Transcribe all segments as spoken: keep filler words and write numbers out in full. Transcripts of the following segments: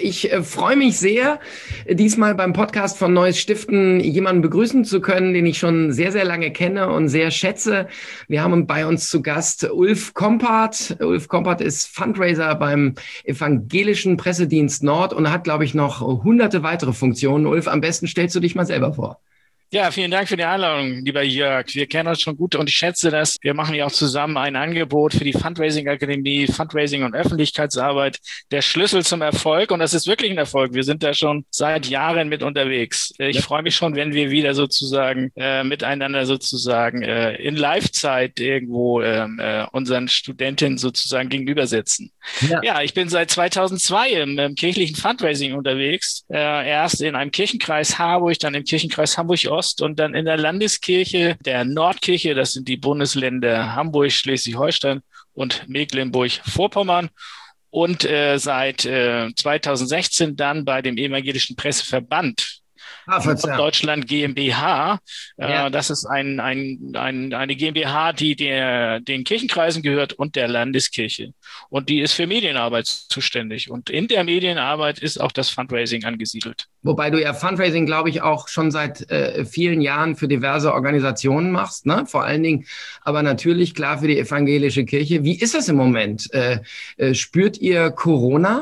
Ich äh, freue mich sehr, diesmal beim Podcast von Neues Stiften jemanden begrüßen zu können, den ich schon sehr, sehr lange kenne und sehr schätze. Wir haben bei uns zu Gast Ulf Kompart. Ulf Kompart ist Fundraiser beim Evangelischen Pressedienst Nord und hat, glaube ich, noch hunderte weitere Funktionen. Ulf, am besten stellst du dich mal selber vor. Ja, vielen Dank für die Einladung, lieber Jörg. Wir kennen uns schon gut und ich schätze das. Wir machen ja auch zusammen ein Angebot für die Fundraising-Akademie, Fundraising und Öffentlichkeitsarbeit, der Schlüssel zum Erfolg. Und das ist wirklich ein Erfolg. Wir sind da schon seit Jahren mit unterwegs. Ich ja. freue mich schon, wenn wir wieder sozusagen äh, miteinander sozusagen äh, in Live-Zeit irgendwo ähm, äh, unseren Studentinnen sozusagen gegenüber sitzen. Ja, ja ich bin seit zweitausendzwei im, im kirchlichen Fundraising unterwegs. Äh, erst in einem Kirchenkreis Harburg, dann im Kirchenkreis Hamburg-Ost und dann in der Landeskirche der Nordkirche, das sind die Bundesländer Hamburg, Schleswig-Holstein und Mecklenburg-Vorpommern. Und äh, seit äh, zweitausendsechzehn dann bei dem Evangelischen Presseverband Ah, Deutschland GmbH. Ja. Äh, das ist ein, ein, ein, eine GmbH, die der, den Kirchenkreisen gehört und der Landeskirche. Und die ist für Medienarbeit zuständig. Und in der Medienarbeit ist auch das Fundraising angesiedelt. Wobei du ja Fundraising, glaube ich, auch schon seit äh, vielen Jahren für diverse Organisationen machst, ne? Vor allen Dingen, aber natürlich klar für die evangelische Kirche. Wie ist das im Moment? Äh, äh, spürt ihr Corona?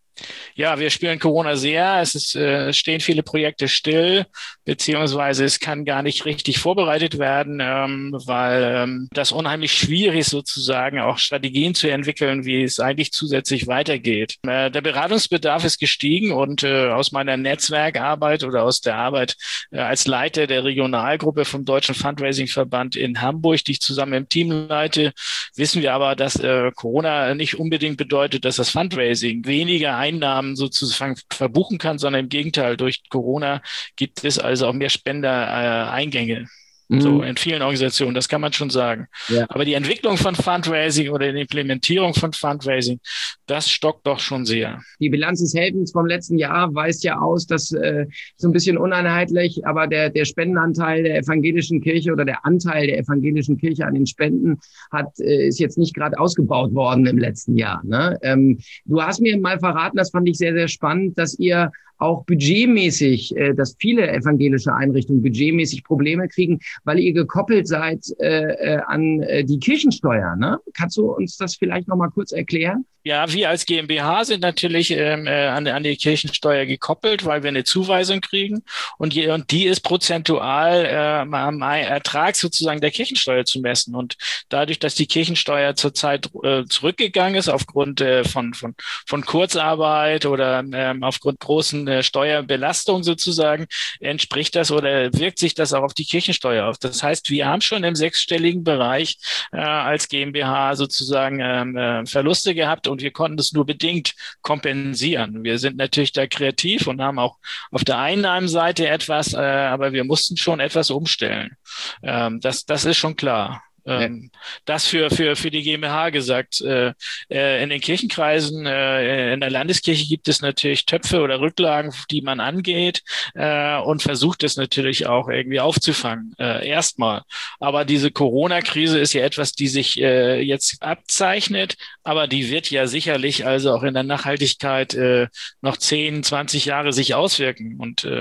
Ja, wir spüren Corona sehr. Es ist, äh, stehen viele Projekte still, beziehungsweise es kann gar nicht richtig vorbereitet werden, ähm, weil ähm, das unheimlich schwierig ist, sozusagen auch Strategien zu entwickeln, wie es eigentlich zusätzlich weitergeht. Äh, der Beratungsbedarf ist gestiegen und äh, aus meiner Netzwerkarbeit oder aus der Arbeit äh, als Leiter der Regionalgruppe vom Deutschen Fundraising-Verband in Hamburg, die ich zusammen im Team leite, wissen wir aber, dass äh, Corona nicht unbedingt bedeutet, dass das Fundraising weniger Einnahmen sozusagen verbuchen kann, sondern im Gegenteil, durch Corona gibt es also auch mehr Spendereingänge. Mhm. So in vielen Organisationen, das kann man schon sagen. Ja. Aber die Entwicklung von Fundraising oder die Implementierung von Fundraising, das stockt doch schon sehr. Die Bilanz des Helfens vom letzten Jahr weist ja aus, dass äh, so ein bisschen uneinheitlich, aber der der Spendenanteil der evangelischen Kirche oder der Anteil der evangelischen Kirche an den Spenden hat äh, ist jetzt nicht gerade ausgebaut worden im letzten Jahr. Ne? Ähm, du hast mir mal verraten, das fand ich sehr, sehr spannend, dass ihr auch budgetmäßig, äh, dass viele evangelische Einrichtungen budgetmäßig Probleme kriegen, weil ihr gekoppelt seid äh, äh, an äh, die Kirchensteuer. Ne? Kannst du uns das vielleicht noch mal kurz erklären? Ja, wir als GmbH sind natürlich ähm, äh, an, an die Kirchensteuer gekoppelt, weil wir eine Zuweisung kriegen und, je, und die ist prozentual äh, am Ertrag sozusagen der Kirchensteuer zu messen. Und dadurch, dass die Kirchensteuer zurzeit äh, zurückgegangen ist aufgrund äh, von, von, von Kurzarbeit oder ähm, aufgrund großen äh, Steuerbelastung sozusagen, entspricht das oder wirkt sich das auch auf die Kirchensteuer auf. Das heißt, wir haben schon im sechsstelligen Bereich äh, als GmbH sozusagen ähm, äh, Verluste gehabt und wir konnten das nur bedingt kompensieren. Wir sind natürlich da kreativ und haben auch auf der Einnahmenseite etwas, äh, aber wir mussten schon etwas umstellen. Ähm, das, das ist schon klar. Ähm, ja. Das für für für die GmbH gesagt. Äh, äh, in den Kirchenkreisen, äh, in der Landeskirche gibt es natürlich Töpfe oder Rücklagen, die man angeht äh, und versucht es natürlich auch irgendwie aufzufangen. Äh, erstmal. Aber diese Corona-Krise ist ja etwas, die sich äh, jetzt abzeichnet, aber die wird ja sicherlich also auch in der Nachhaltigkeit äh, noch zehn, zwanzig Jahre sich auswirken. Und äh,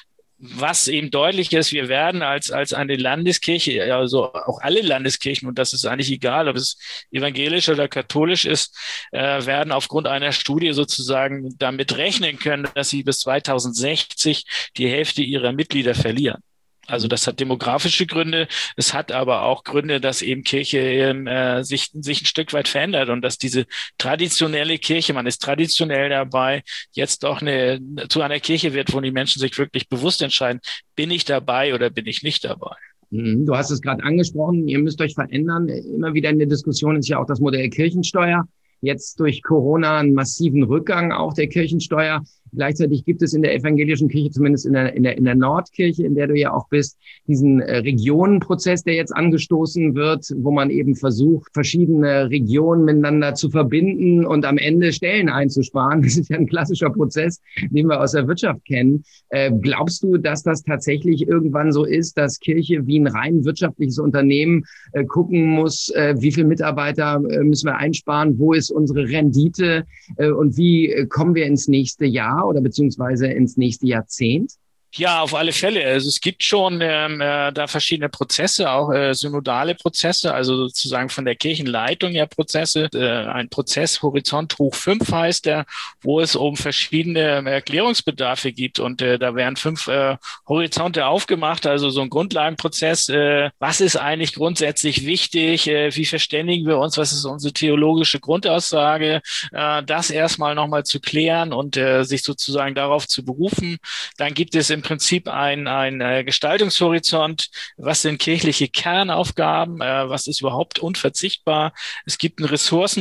was eben deutlich ist, wir werden als als eine Landeskirche, also auch alle Landeskirchen, und das ist eigentlich egal, ob es evangelisch oder katholisch ist, äh, werden aufgrund einer Studie sozusagen damit rechnen können, dass sie bis zweitausendsechzig die Hälfte ihrer Mitglieder verlieren. Also das hat demografische Gründe, es hat aber auch Gründe, dass eben Kirche äh, sich, sich ein Stück weit verändert und dass diese traditionelle Kirche, man ist traditionell dabei, jetzt doch eine, zu einer Kirche wird, wo die Menschen sich wirklich bewusst entscheiden, bin ich dabei oder bin ich nicht dabei. Du hast es gerade angesprochen, ihr müsst euch verändern. Immer wieder in der Diskussion ist ja auch das Modell Kirchensteuer. Jetzt durch Corona einen massiven Rückgang auch der Kirchensteuer. Gleichzeitig gibt es in der evangelischen Kirche, zumindest in der, in der, in der Nordkirche, in der du ja auch bist, diesen äh, Regionenprozess, der jetzt angestoßen wird, wo man eben versucht, verschiedene Regionen miteinander zu verbinden und am Ende Stellen einzusparen. Das ist ja ein klassischer Prozess, den wir aus der Wirtschaft kennen. Äh, glaubst du, dass das tatsächlich irgendwann so ist, dass Kirche wie ein rein wirtschaftliches Unternehmen äh, gucken muss, äh, wie viele Mitarbeiter äh, müssen wir einsparen, wo ist unsere Rendite äh, und wie äh, kommen wir ins nächste Jahr oder beziehungsweise ins nächste Jahrzehnt? Ja, auf alle Fälle. Also es gibt schon ähm, äh, da verschiedene Prozesse, auch äh, synodale Prozesse, also sozusagen von der Kirchenleitung ja Prozesse. Äh, ein Prozess Horizont hoch fünf heißt der, wo es um verschiedene äh, Erklärungsbedarfe gibt. Und äh, da werden fünf äh, Horizonte aufgemacht, also so ein Grundlagenprozess. Äh, was ist eigentlich grundsätzlich wichtig? Äh, wie verständigen wir uns? Was ist unsere theologische Grundaussage? Äh, das erstmal nochmal zu klären und äh, sich sozusagen darauf zu berufen. Dann gibt es im Prinzip ein, ein äh, Gestaltungshorizont. Was sind kirchliche Kernaufgaben? Äh, was ist überhaupt unverzichtbar? Es gibt einen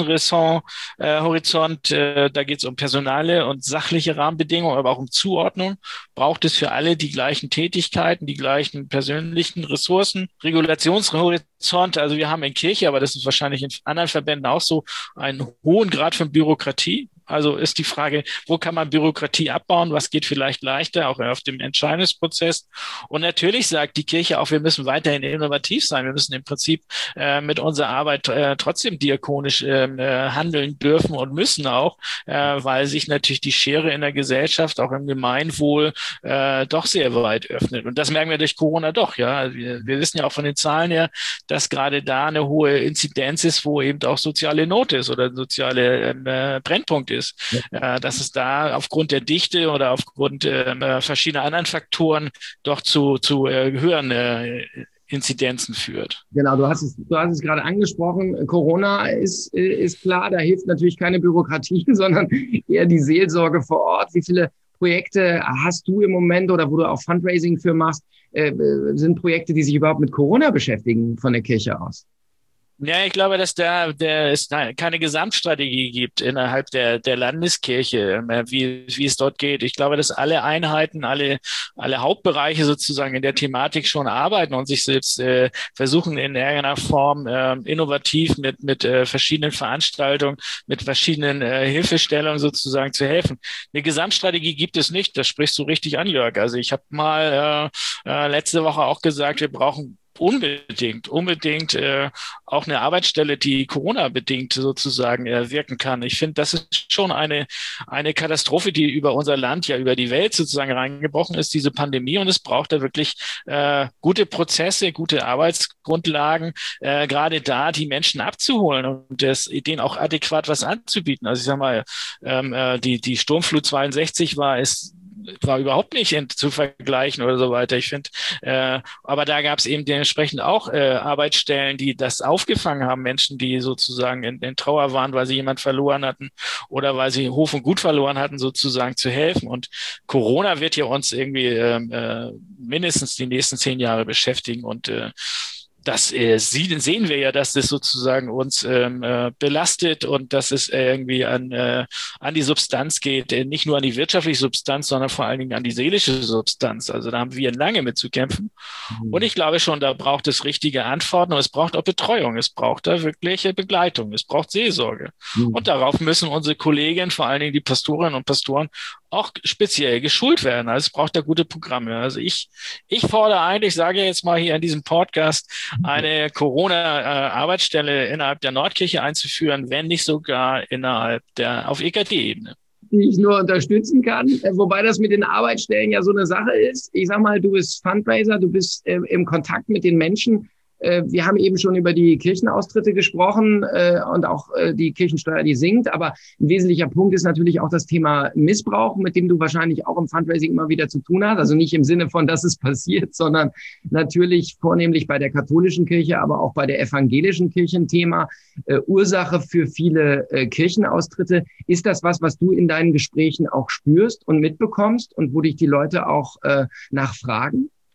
Ressourcenhorizont. Äh, äh, da geht es um personale und sachliche Rahmenbedingungen, aber auch um Zuordnung. Braucht es für alle die gleichen Tätigkeiten, die gleichen persönlichen Ressourcen? Regulationshorizont. Also wir haben in Kirche, aber das ist wahrscheinlich in anderen Verbänden auch so, einen hohen Grad von Bürokratie. Also ist die Frage, wo kann man Bürokratie abbauen? Was geht vielleicht leichter, auch auf dem Entscheidungsprozess? Und natürlich sagt die Kirche auch, wir müssen weiterhin innovativ sein. Wir müssen im Prinzip äh, mit unserer Arbeit äh, trotzdem diakonisch äh, handeln dürfen und müssen auch, äh, weil sich natürlich die Schere in der Gesellschaft, auch im Gemeinwohl, äh, doch sehr weit öffnet. Und das merken wir durch Corona doch. Ja, wir, wir wissen ja auch von den Zahlen her, dass gerade da eine hohe Inzidenz ist, wo eben auch soziale Not ist oder soziale äh, Brennpunkt ist. Ist, ja. äh, dass es da aufgrund der Dichte oder aufgrund äh, verschiedener anderen Faktoren doch zu, zu äh, höheren äh, Inzidenzen führt. Genau, du hast es, du hast es gerade angesprochen. Corona ist, ist klar, da hilft natürlich keine Bürokratie, sondern eher die Seelsorge vor Ort. Wie viele Projekte hast du im Moment oder wo du auch Fundraising für machst, äh, sind Projekte, die sich überhaupt mit Corona beschäftigen von der Kirche aus? Ja, ich glaube, dass da der es keine Gesamtstrategie gibt innerhalb der der Landeskirche, wie wie es dort geht. Ich glaube, dass alle Einheiten, alle alle Hauptbereiche sozusagen in der Thematik schon arbeiten und sich selbst äh, versuchen in irgendeiner Form äh, innovativ mit mit äh, verschiedenen Veranstaltungen, mit verschiedenen äh, Hilfestellungen sozusagen zu helfen. Eine Gesamtstrategie gibt es nicht. Das sprichst du richtig an, Jörg. Also ich habe mal äh, äh, letzte Woche auch gesagt, wir brauchen Unbedingt, unbedingt äh, auch eine Arbeitsstelle, die Corona-bedingt sozusagen äh, wirken kann. Ich finde, das ist schon eine eine Katastrophe, die über unser Land, ja über die Welt sozusagen reingebrochen ist, diese Pandemie. Und es braucht da wirklich äh, gute Prozesse, gute Arbeitsgrundlagen, äh, gerade da die Menschen abzuholen und das, denen auch adäquat was anzubieten. Also ich sag mal, ähm, äh, die die Sturmflut zweiundsechzig war es war überhaupt nicht in, zu vergleichen oder so weiter. Ich finde, äh, aber da gab es eben dementsprechend auch äh, Arbeitsstellen, die das aufgefangen haben, Menschen, die sozusagen in, in Trauer waren, weil sie jemand verloren hatten oder weil sie Hof und Gut verloren hatten, sozusagen zu helfen. Und Corona wird ja uns irgendwie äh, mindestens die nächsten zehn Jahre beschäftigen und äh, das äh, sehen wir ja, dass das sozusagen uns ähm, äh, belastet und dass es irgendwie an, äh, an die Substanz geht, äh, nicht nur an die wirtschaftliche Substanz, sondern vor allen Dingen an die seelische Substanz. Also da haben wir lange mit zu kämpfen. Mhm. Und ich glaube schon, da braucht es richtige Antworten und es braucht auch Betreuung. Es braucht da wirkliche Begleitung. Es braucht Seelsorge. Mhm. Und darauf müssen unsere Kolleginnen, vor allen Dingen die Pastorinnen und Pastoren, auch speziell geschult werden. Also es braucht da gute Programme. Also ich, ich fordere eigentlich, sage jetzt mal hier in diesem Podcast, eine Corona-Arbeitsstelle innerhalb der Nordkirche einzuführen, wenn nicht sogar innerhalb der, auf E K D-Ebene. Die ich nur unterstützen kann, wobei das mit den Arbeitsstellen ja so eine Sache ist. Ich sag mal, du bist Fundraiser, du bist äh, im Kontakt mit den Menschen. Wir haben eben schon über die Kirchenaustritte gesprochen äh, und auch äh, die Kirchensteuer, die sinkt. Aber ein wesentlicher Punkt ist natürlich auch das Thema Missbrauch, mit dem du wahrscheinlich auch im Fundraising immer wieder zu tun hast. Also nicht im Sinne von, dass es passiert, sondern natürlich vornehmlich bei der katholischen Kirche, aber auch bei der evangelischen Kirche ein Thema. Äh, Ursache für viele äh, Kirchenaustritte. Ist das was, was du in deinen Gesprächen auch spürst und mitbekommst und wo dich die Leute auch äh, nachfragen?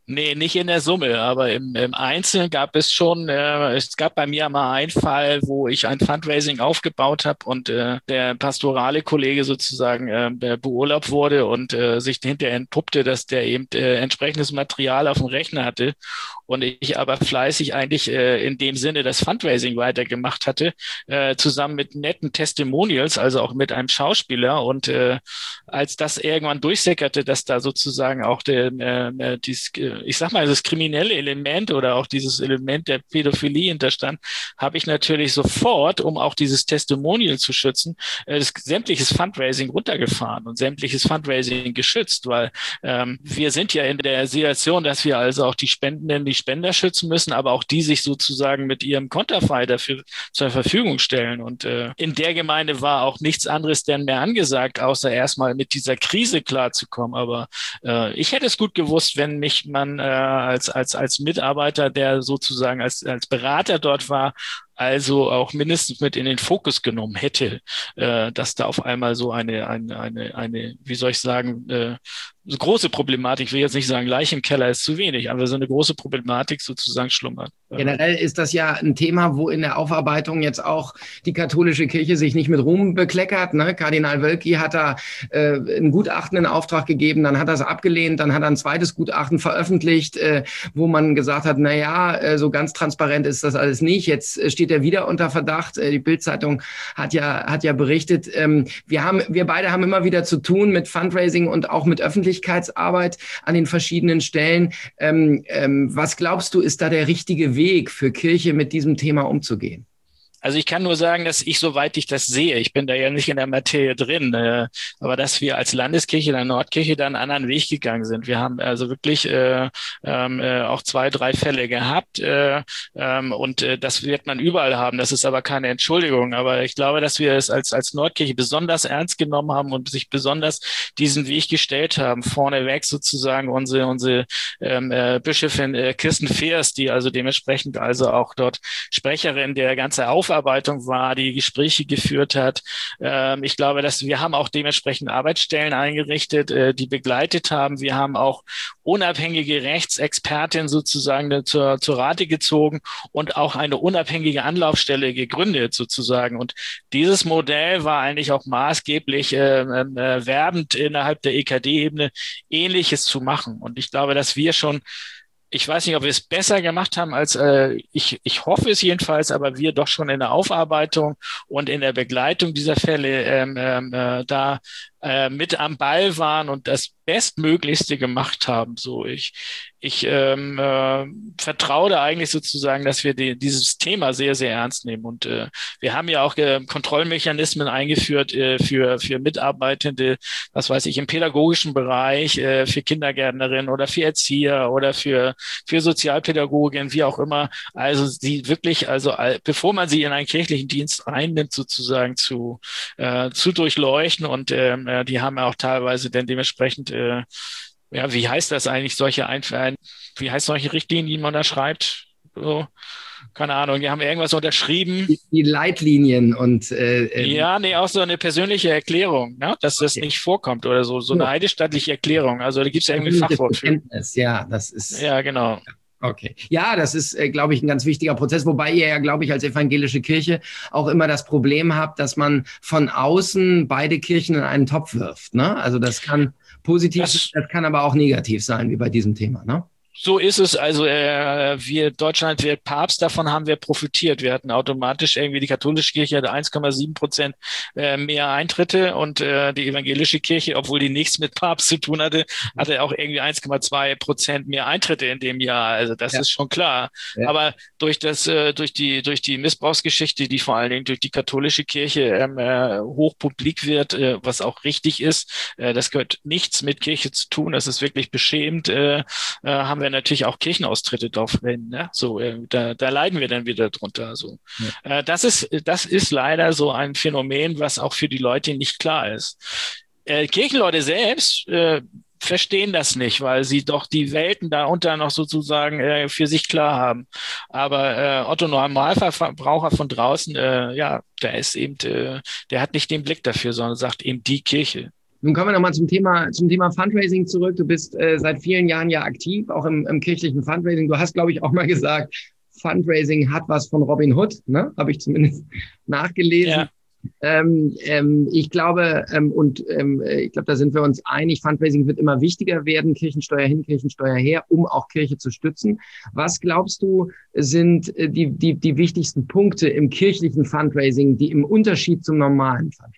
Nee, nicht in der Summe, aber im, im Einzelnen gab es schon, äh, es gab bei mir mal einen Fall, wo ich ein Fundraising aufgebaut habe und äh, der pastorale Kollege sozusagen äh, beurlaubt wurde und äh, sich hinterher entpuppte, dass der eben äh, entsprechendes Material auf dem Rechner hatte und ich aber fleißig eigentlich äh, in dem Sinne das Fundraising weitergemacht hatte, äh, zusammen mit netten Testimonials, also auch mit einem Schauspieler und äh, als das irgendwann durchsickerte, dass da sozusagen auch der, äh, dies, ich sag mal, das kriminelle Element oder auch dieses Element der Pädophilie hinterstand, habe ich natürlich sofort, um auch dieses Testimonial zu schützen, äh, das sämtliches Fundraising runtergefahren und sämtliches Fundraising geschützt, weil ähm, wir sind ja in der Situation, dass wir also auch die Spendenden, die Spender schützen müssen, aber auch die sich sozusagen mit ihrem Konterfei dafür zur Verfügung stellen. Und äh, in der Gemeinde war auch nichts anderes denn mehr angesagt, außer erstmal mit dieser Krise klarzukommen. Aber äh, ich hätte es gut gewusst, wenn mich man äh, als, als, als Mitarbeiter, der sozusagen als, als Berater dort war, also auch mindestens mit in den Fokus genommen hätte, äh, dass da auf einmal so eine, eine, eine, eine, wie soll ich sagen, äh, so große Problematik, ich will jetzt nicht sagen, Leich im Keller ist zu wenig, aber so eine große Problematik sozusagen schlummert. Generell ist das ja ein Thema, wo in der Aufarbeitung jetzt auch die katholische Kirche sich nicht mit Ruhm bekleckert. Ne? Kardinal Wölki hat da äh, ein Gutachten in Auftrag gegeben, dann hat er es abgelehnt, dann hat er ein zweites Gutachten veröffentlicht, äh, wo man gesagt hat, na ja, äh, so ganz transparent ist das alles nicht. Jetzt äh, steht er wieder unter Verdacht. Äh, die Bild-Zeitung hat ja hat ja berichtet, ähm, wir haben wir beide haben immer wieder zu tun mit Fundraising und auch mit Öffentlichkeitsarbeit an den verschiedenen Stellen. Ähm, ähm, was glaubst du, ist da der richtige Weg für Kirche, mit diesem Thema umzugehen? Also ich kann nur sagen, dass ich, soweit ich das sehe, ich bin da ja nicht in der Materie drin, äh, aber dass wir als Landeskirche der Nordkirche da einen anderen Weg gegangen sind. Wir haben also wirklich äh, äh, auch zwei, drei Fälle gehabt äh, ähm, und äh, das wird man überall haben. Das ist aber keine Entschuldigung. Aber ich glaube, dass wir es als, als Nordkirche besonders ernst genommen haben und sich besonders diesen Weg gestellt haben. Vorneweg sozusagen unsere, unsere ähm, äh, Bischöfin äh, Kirsten Feers, die also dementsprechend also auch dort Sprecherin der ganze Aufarbeitung war, die Gespräche geführt hat. Ähm, ich glaube, dass wir haben auch dementsprechend Arbeitsstellen eingerichtet, äh, die begleitet haben. Wir haben auch unabhängige Rechtsexpertin sozusagen zur, zur Rate gezogen und auch eine unabhängige Anlaufstelle gegründet sozusagen. Und dieses Modell war eigentlich auch maßgeblich äh, äh, werbend innerhalb der E K D-Ebene Ähnliches zu machen. Und ich glaube, dass wir schon Ich weiß nicht, ob wir es besser gemacht haben als äh, ich, ich hoffe es jedenfalls, aber wir doch schon in der Aufarbeitung und in der Begleitung dieser Fälle ähm, ähm, äh, da äh, mit am Ball waren und das Bestmöglichste gemacht haben. So, ich, ich ähm, äh, vertraue da eigentlich sozusagen, dass wir die, dieses Thema sehr, sehr ernst nehmen. Und äh, wir haben ja auch äh, Kontrollmechanismen eingeführt äh, für, für Mitarbeitende, was weiß ich, im pädagogischen Bereich, äh, für Kindergärtnerinnen oder für Erzieher oder für, für Sozialpädagogen, wie auch immer. Also sie wirklich, also bevor man sie in einen kirchlichen Dienst einnimmt, sozusagen zu, äh, zu durchleuchten. Und ähm, die haben ja auch teilweise dann dementsprechend äh, ja, wie heißt das eigentlich, solche Einf- wie heißt solche Richtlinien, die man da schreibt? So, keine Ahnung, die haben irgendwas unterschrieben. Die, die Leitlinien und äh, ja, nee, auch so eine persönliche Erklärung, ne? Dass das okay. nicht vorkommt oder so, so eine heiligenstattliche Erklärung. Also da gibt es ja irgendwie ein Fachwort für. Ja, das ist. Ja, genau. Okay. Ja, das ist, äh, glaube ich, ein ganz wichtiger Prozess, wobei ihr ja, glaube ich, als evangelische Kirche auch immer das Problem habt, dass man von außen beide Kirchen in einen Topf wirft. Ne? Also das kann positiv, das, das kann aber auch negativ sein, wie bei diesem Thema. Ne? So ist es. Also äh, wir Deutschland wird Papst, davon haben wir profitiert. Wir hatten automatisch irgendwie, die katholische Kirche hatte eins Komma sieben Prozent äh, mehr Eintritte und äh, die evangelische Kirche, obwohl die nichts mit Papst zu tun hatte, hatte auch irgendwie eins Komma zwei Prozent mehr Eintritte in dem Jahr. Also das ja. ist schon klar. Ja. Aber durch das, äh, durch die, durch die Missbrauchsgeschichte, die vor allen Dingen durch die katholische Kirche ähm, äh, hochpublik wird, äh, was auch richtig ist, äh, das gehört nichts mit Kirche zu tun. Das ist wirklich beschämend. Äh, äh, haben wir natürlich auch Kirchenaustritte drauf reden, ne? So, äh, da, da leiden wir dann wieder drunter. So, ja. äh, das ist, das ist leider so ein Phänomen, was auch für die Leute nicht klar ist. Äh, Kirchenleute selbst äh, verstehen das nicht, weil sie doch die Welten darunter noch sozusagen äh, für sich klar haben. Aber äh, Otto Normalverbraucher von draußen, äh, ja, der ist eben, äh, der hat nicht den Blick dafür, sondern sagt eben die Kirche. Nun kommen wir nochmal zum Thema, zum Thema Fundraising zurück. Du bist äh, seit vielen Jahren ja aktiv, auch im, im kirchlichen Fundraising. Du hast, glaube ich, auch mal gesagt, Fundraising hat was von Robin Hood, ne? Habe ich zumindest nachgelesen. Ja. Ähm, ähm, ich glaube, ähm, und ähm, ich glaube, da sind wir uns einig, Fundraising wird immer wichtiger werden, Kirchensteuer hin, Kirchensteuer her, um auch Kirche zu stützen. Was glaubst du, sind die, die, die wichtigsten Punkte im kirchlichen Fundraising, die im Unterschied zum normalen Fundraising?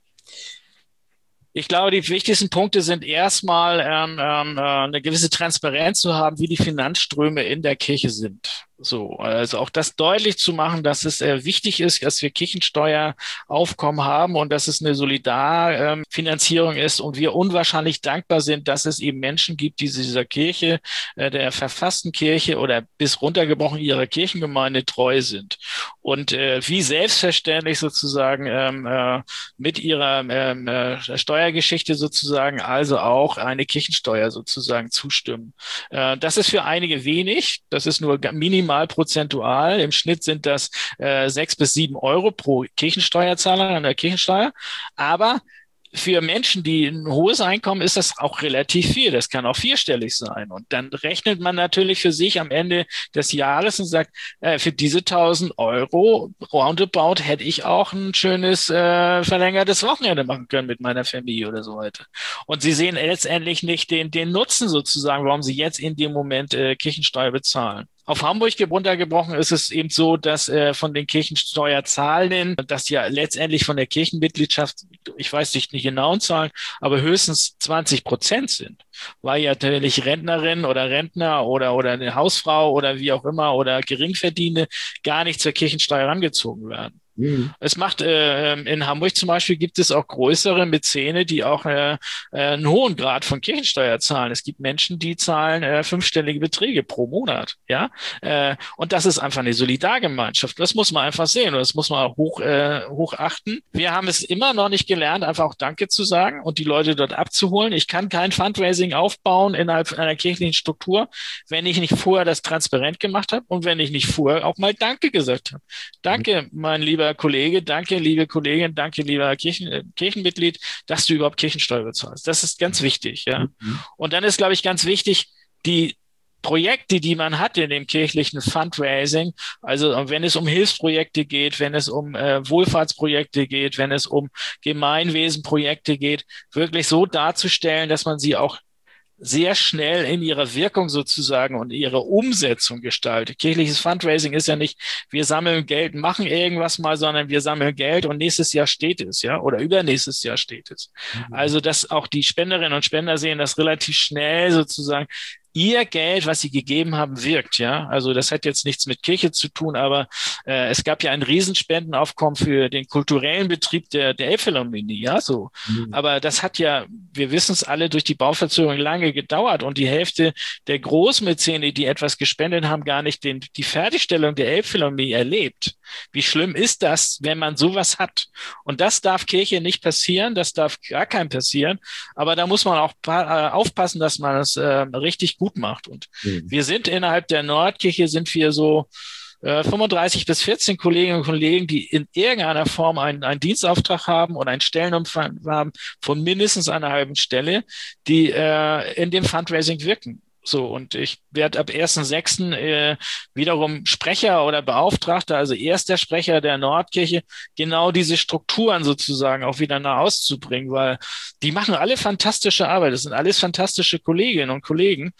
Ich glaube, die wichtigsten Punkte sind erstmal ähm, ähm, eine gewisse Transparenz zu haben, wie die Finanzströme in der Kirche sind. So, also auch das deutlich zu machen, dass es äh, wichtig ist, dass wir Kirchensteueraufkommen haben und dass es eine Solidarfinanzierung ähm, ist und wir unwahrscheinlich dankbar sind, dass es eben Menschen gibt, die dieser Kirche, äh, der verfassten Kirche oder bis runtergebrochen ihrer Kirchengemeinde treu sind und äh, wie selbstverständlich sozusagen ähm, äh, mit ihrer ähm, äh, Steuergeschichte sozusagen also auch eine Kirchensteuer sozusagen zustimmen. Äh, das ist für einige wenig, das ist nur minimal mal prozentual. Im Schnitt sind das äh, sechs bis sieben Euro pro Kirchensteuerzahler an der Kirchensteuer. Aber für Menschen, die ein hohes Einkommen, ist das auch relativ viel. Das kann auch vierstellig sein. Und dann rechnet man natürlich für sich am Ende des Jahres und sagt, äh, für diese tausend Euro roundabout hätte ich auch ein schönes äh, verlängertes Wochenende machen können mit meiner Familie oder so weiter. Und sie sehen letztendlich nicht den, den Nutzen sozusagen, warum sie jetzt in dem Moment äh, Kirchensteuer bezahlen. Auf Hamburg runtergebrochen ist es eben so, dass äh, von den Kirchensteuerzahlenden, das ja letztendlich von der Kirchenmitgliedschaft, ich weiß nicht die genauen Zahlen, aber höchstens zwanzig Prozent sind, weil ja natürlich Rentnerin oder Rentner oder oder eine Hausfrau oder wie auch immer oder Geringverdienende gar nicht zur Kirchensteuer herangezogen werden. Mhm. Es macht, äh, in Hamburg zum Beispiel gibt es auch größere Mäzene, die auch äh, einen hohen Grad von Kirchensteuer zahlen. Es gibt Menschen, die zahlen äh, fünfstellige Beträge pro Monat, ja. Äh, und das ist einfach eine Solidargemeinschaft. Das muss man einfach sehen und das muss man auch hoch, äh, hoch achten. Wir haben es immer noch nicht gelernt, einfach auch Danke zu sagen und die Leute dort abzuholen. Ich kann kein Fundraising aufbauen innerhalb einer kirchlichen Struktur, wenn ich nicht vorher das transparent gemacht habe und wenn ich nicht vorher auch mal Danke gesagt habe. Danke, mein lieber Kollege, danke, liebe Kollegin, danke, lieber Kirchen, Kirchenmitglied, dass du überhaupt Kirchensteuer bezahlst. Das ist ganz wichtig, ja. Mhm. Und dann ist, glaube ich, ganz wichtig, die Projekte, die man hat in dem kirchlichen Fundraising, also wenn es um Hilfsprojekte geht, wenn es um äh, Wohlfahrtsprojekte geht, wenn es um Gemeinwesenprojekte geht, wirklich so darzustellen, dass man sie auch sehr schnell in ihrer Wirkung sozusagen und ihrer Umsetzung gestaltet. Kirchliches Fundraising ist ja nicht, wir sammeln Geld, machen irgendwas mal, sondern wir sammeln Geld und nächstes Jahr steht es, ja, oder übernächstes Jahr steht es. Mhm. Also, dass auch die Spenderinnen und Spender sehen, dass relativ schnell sozusagen ihr Geld, was sie gegeben haben, wirkt, ja. Also das hat jetzt nichts mit Kirche zu tun, aber äh, es gab ja ein Riesenspendenaufkommen für den kulturellen Betrieb der, der Elbphilharmonie, ja, so. Mhm. Aber das hat ja, wir wissen es alle, durch die Bauverzögerung lange gedauert und die Hälfte der Großmäzene, die etwas gespendet haben, gar nicht den, die Fertigstellung der Elbphilharmonie erlebt. Wie schlimm ist das, wenn man sowas hat? Und das darf Kirche nicht passieren, das darf gar keinem passieren, aber da muss man auch äh, aufpassen, dass man es äh, richtig gut macht. Und mhm. wir sind innerhalb der Nordkirche, sind wir so äh, fünfunddreißig bis vierzehn Kolleginnen und Kollegen, die in irgendeiner Form einen, einen Dienstauftrag haben und einen Stellenumfang haben von mindestens einer halben Stelle, die äh, in dem Fundraising wirken. So, und ich werde ab ersten sechsten äh, wiederum Sprecher oder Beauftragter, also erster Sprecher der Nordkirche, genau diese Strukturen sozusagen auch wieder nach auszubringen, weil die machen alle fantastische Arbeit. Das sind alles fantastische Kolleginnen und Kollegen.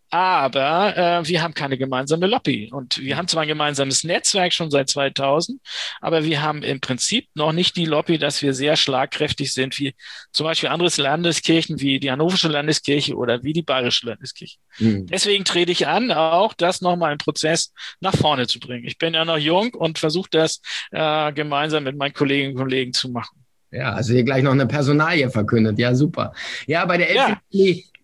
Aber äh, wir haben keine gemeinsame Lobby. Und wir haben zwar ein gemeinsames Netzwerk schon seit zweitausend, aber wir haben im Prinzip noch nicht die Lobby, dass wir sehr schlagkräftig sind, wie zum Beispiel andere Landeskirchen, wie die Hannoversche Landeskirche oder wie die Bayerische Landeskirche. Mhm. Deswegen trete ich an, auch das nochmal im Prozess nach vorne zu bringen. Ich bin ja noch jung und versuche das äh, gemeinsam mit meinen Kolleginnen und Kollegen zu machen. Ja, also hier gleich noch eine Personalie verkündet. Ja, super. Ja, bei der Elbphilharmonie,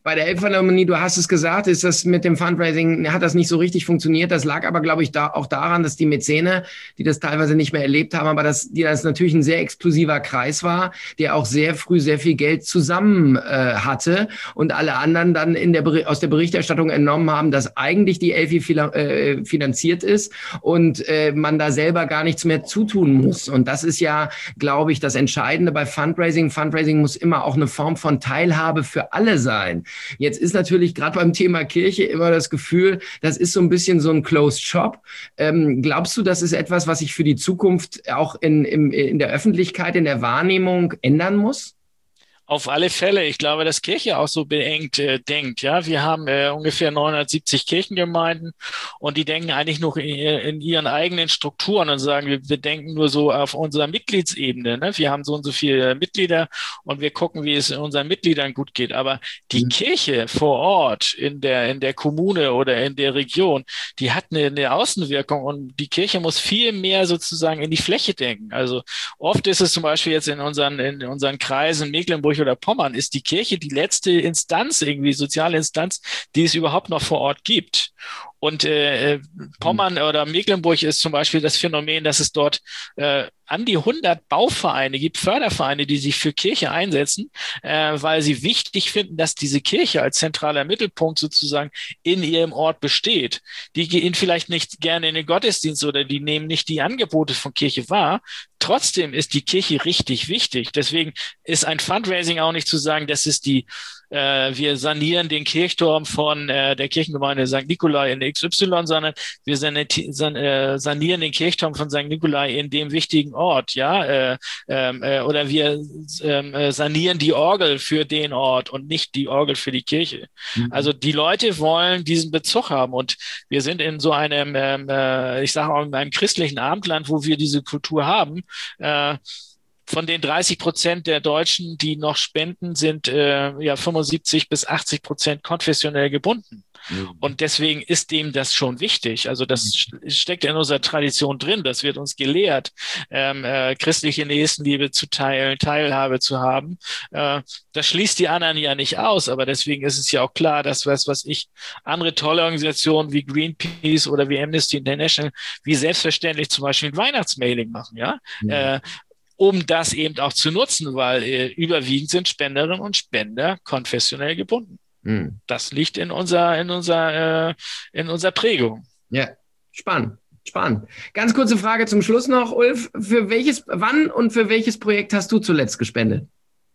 Bei der Elbphilharmonie, du hast es gesagt, ist das mit dem Fundraising, hat das nicht so richtig funktioniert. Das lag aber, glaube ich, da auch daran, dass die Mäzene, die das teilweise nicht mehr erlebt haben, aber dass die das natürlich ein sehr exklusiver Kreis war, der auch sehr früh sehr viel Geld zusammen äh, hatte und alle anderen dann in der aus der Berichterstattung entnommen haben, dass eigentlich die Elfi äh, finanziert ist und äh, man da selber gar nichts mehr zutun muss. Und das ist ja, glaube ich, das Entscheidende bei Fundraising. Fundraising muss immer auch eine Form von Teilhabe für alle sein. Jetzt ist natürlich gerade beim Thema Kirche immer das Gefühl, das ist so ein bisschen so ein Closed Shop. Ähm, glaubst du, das ist etwas, was sich für die Zukunft auch in, in, in der Öffentlichkeit, in der Wahrnehmung ändern muss? Auf alle Fälle. Ich glaube, dass Kirche auch so beengt äh, denkt. Ja, wir haben äh, ungefähr neunhundertsiebzig Kirchengemeinden und die denken eigentlich nur in, in ihren eigenen Strukturen und sagen, wir, wir denken nur so auf unserer Mitgliedsebene. Ne? Wir haben so und so viele Mitglieder und wir gucken, wie es unseren Mitgliedern gut geht. Aber die mhm. Kirche vor Ort in der in der Kommune oder in der Region, die hat eine, eine Außenwirkung und die Kirche muss viel mehr sozusagen in die Fläche denken. Also oft ist es zum Beispiel jetzt in unseren in unseren Kreisen Mecklenburg oder Pommern ist die Kirche die letzte Instanz, irgendwie soziale Instanz, die es überhaupt noch vor Ort gibt. Und äh, Pommern oder Mecklenburg ist zum Beispiel das Phänomen, dass es dort äh, an die hundert Bauvereine gibt, Fördervereine, die sich für Kirche einsetzen, äh, weil sie wichtig finden, dass diese Kirche als zentraler Mittelpunkt sozusagen in ihrem Ort besteht. Die gehen vielleicht nicht gerne in den Gottesdienst oder die nehmen nicht die Angebote von Kirche wahr. Trotzdem ist die Kirche richtig wichtig. Deswegen ist ein Fundraising auch nicht zu sagen, das ist die äh, wir sanieren den Kirchturm von äh, der Kirchengemeinde Sankt Nikolai in X Y, sondern wir sanieren den Kirchturm von Sankt Nikolai in dem wichtigen Ort, ja, äh, äh, oder wir äh, sanieren die Orgel für den Ort und nicht die Orgel für die Kirche. Mhm. Also die Leute wollen diesen Bezug haben und wir sind in so einem, äh, ich sage auch in einem christlichen Abendland, wo wir diese Kultur haben. Äh, Von den dreißig Prozent der Deutschen, die noch spenden, sind äh, ja fünfundsiebzig bis achtzig Prozent konfessionell gebunden. Mhm. Und deswegen ist dem das schon wichtig. Also das mhm. steckt in unserer Tradition drin. Das wird uns gelehrt, ähm, äh, christliche Nächstenliebe zu teilen, Teilhabe zu haben. Äh, das schließt die anderen ja nicht aus. Aber deswegen ist es ja auch klar, dass was, was ich andere tolle Organisationen wie Greenpeace oder wie Amnesty International, wie selbstverständlich zum Beispiel ein Weihnachtsmailing machen, ja. Mhm. Äh, um das eben auch zu nutzen, weil äh, überwiegend sind Spenderinnen und Spender konfessionell gebunden. Hm. Das liegt in unserer, in unserer, äh, in unserer Prägung. Ja, spannend, spannend. Ganz kurze Frage zum Schluss noch, Ulf. Für welches, wann und für welches Projekt hast du zuletzt gespendet?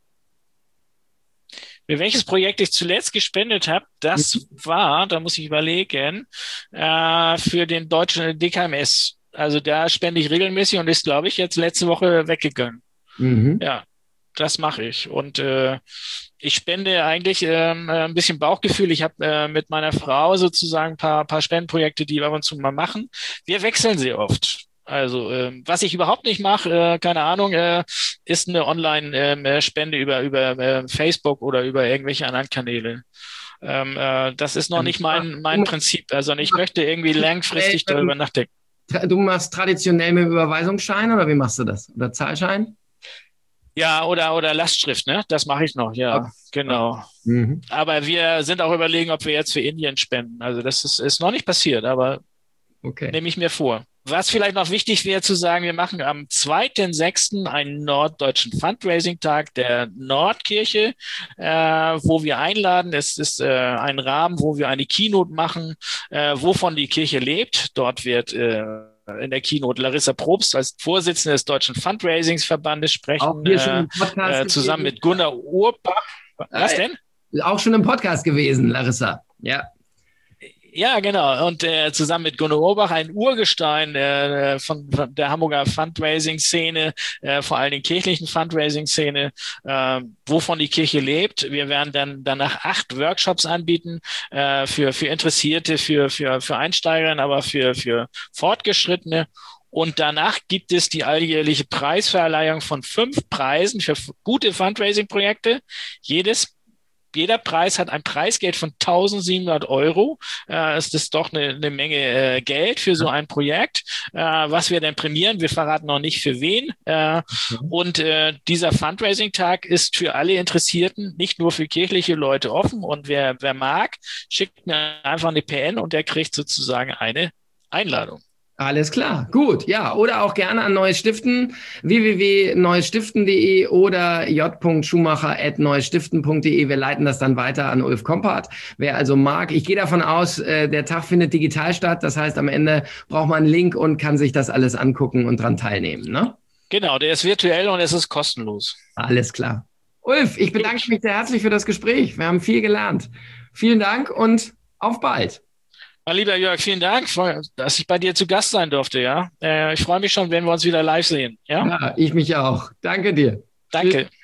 Für welches Projekt ich zuletzt gespendet habe, das mhm. war, da muss ich überlegen, äh, für den deutschen D K M S. Also da spende ich regelmäßig und ist, glaube ich, jetzt letzte Woche weggegangen. Mhm. Ja, das mache ich. Und äh, ich spende eigentlich ähm, ein bisschen Bauchgefühl. Ich habe äh, mit meiner Frau sozusagen ein paar, paar Spendenprojekte, die wir ab und zu mal machen. Wir wechseln sie oft. Also äh, was ich überhaupt nicht mache, äh, keine Ahnung, äh, ist eine Online-Spende äh, über, über äh, Facebook oder über irgendwelche anderen Kanäle. Ähm, äh, das ist noch nicht mein, mein Prinzip. Also ich möchte irgendwie langfristig darüber nachdenken. Du machst traditionell mit Überweisungsschein oder wie machst du das? Oder Zahlschein? Ja, oder, oder Lastschrift, ne? Das mache ich noch, ja, okay. Genau. Mhm. Aber wir sind auch überlegen, ob wir jetzt für Indien spenden. Also das ist, ist noch nicht passiert, aber okay. Nehme ich mir vor. Was vielleicht noch wichtig wäre zu sagen, wir machen am zweiten sechsten einen norddeutschen Fundraising-Tag der Nordkirche, äh, wo wir einladen. Es ist äh, ein Rahmen, wo wir eine Keynote machen, äh, wovon die Kirche lebt. Dort wird äh, in der Keynote Larissa Probst als Vorsitzende des Deutschen Fundraisingsverbandes sprechen, äh, äh, zusammen mit Gunnar Urbach. Was denn? Auch schon im Podcast gewesen, Larissa. Ja. Ja, genau. Und äh, zusammen mit Gunnar Urbach, ein Urgestein äh, von, von der Hamburger Fundraising-Szene, äh, vor allem den kirchlichen Fundraising-Szene, äh, wovon die Kirche lebt. Wir werden dann danach acht Workshops anbieten äh, für für Interessierte, für für für Einsteiger, aber für für Fortgeschrittene. Und danach gibt es die alljährliche Preisverleihung von fünf Preisen für gute Fundraising-Projekte. Jedes jeder Preis hat ein Preisgeld von tausendsiebenhundert Euro. Äh, das ist doch eine, eine Menge äh, Geld für so ein Projekt. Äh, was wir denn prämieren, wir verraten noch nicht für wen. Äh, okay. Und äh, dieser Fundraising-Tag ist für alle Interessierten, nicht nur für kirchliche Leute offen. Und wer, wer mag, schickt mir einfach eine P N und der kriegt sozusagen eine Einladung. Alles klar, gut, ja, oder auch gerne an Neues Stiften, w w w punkt neues stiften punkt de oder j punkt schumacher at neues stiften punkt de. Wir leiten das dann weiter an Ulf Kompart. Wer also mag, ich gehe davon aus, der Tag findet digital statt, das heißt, am Ende braucht man einen Link und kann sich das alles angucken und dran teilnehmen, ne? Genau, der ist virtuell und es ist kostenlos. Alles klar. Ulf, ich bedanke gut. mich sehr herzlich für das Gespräch. Wir haben viel gelernt. Vielen Dank und auf bald. Lieber Jörg, vielen Dank, dass ich bei dir zu Gast sein durfte. Ja, ich freue mich schon, wenn wir uns wieder live sehen. Ja, ja, ich mich auch. Danke dir. Danke. Tschüss.